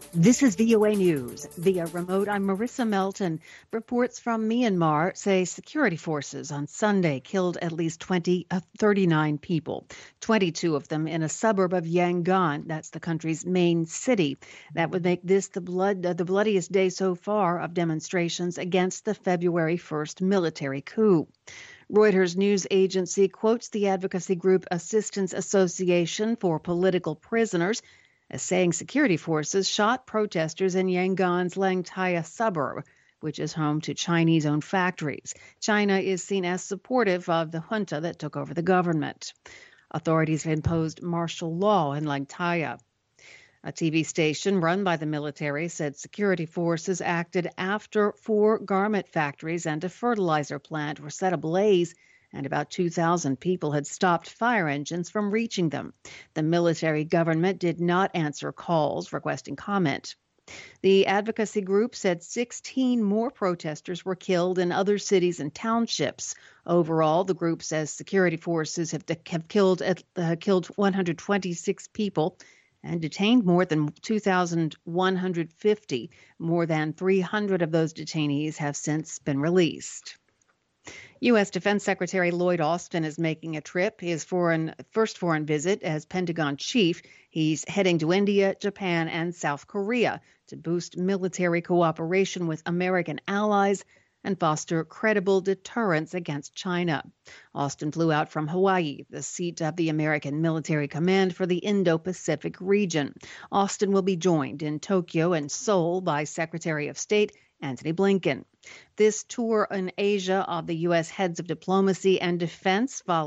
This is VOA News. Via remote, I'm Marissa Melton. Reports from Myanmar say security forces on Sunday killed at least 39 people, 22 of them in a suburb of Yangon. That's the country's main city. That would make this the bloodiest day so far of demonstrations against the February 1st military coup. Reuters news agency quotes the advocacy group Assistance Association for Political Prisoners as saying security forces shot protesters in Yangon's Langtaya suburb, which is home to Chinese-owned factories. China is seen as supportive of the junta that took over the government. Authorities have imposed martial law in Langtaya. A TV station run by the military said security forces acted after 4 garment factories and a fertilizer plant were set ablaze, and about 2,000 people had stopped fire engines from reaching them. The military government did not answer calls requesting comment. The advocacy group said 16 more protesters were killed in other cities and townships. Overall, the group says security forces have killed 126 people and detained more than 2,150. More than 300 of those detainees have since been released. U.S. Defense Secretary Lloyd Austin is making a trip, his first foreign visit as Pentagon chief. He's heading to India, Japan, and South Korea to boost military cooperation with American allies and foster credible deterrence against China. Austin flew out from Hawaii, the seat of the American military command for the Indo-Pacific region. Austin will be joined in Tokyo and Seoul by Secretary of State Antony Blinken. This tour in Asia of the U.S. heads of diplomacy and defense follows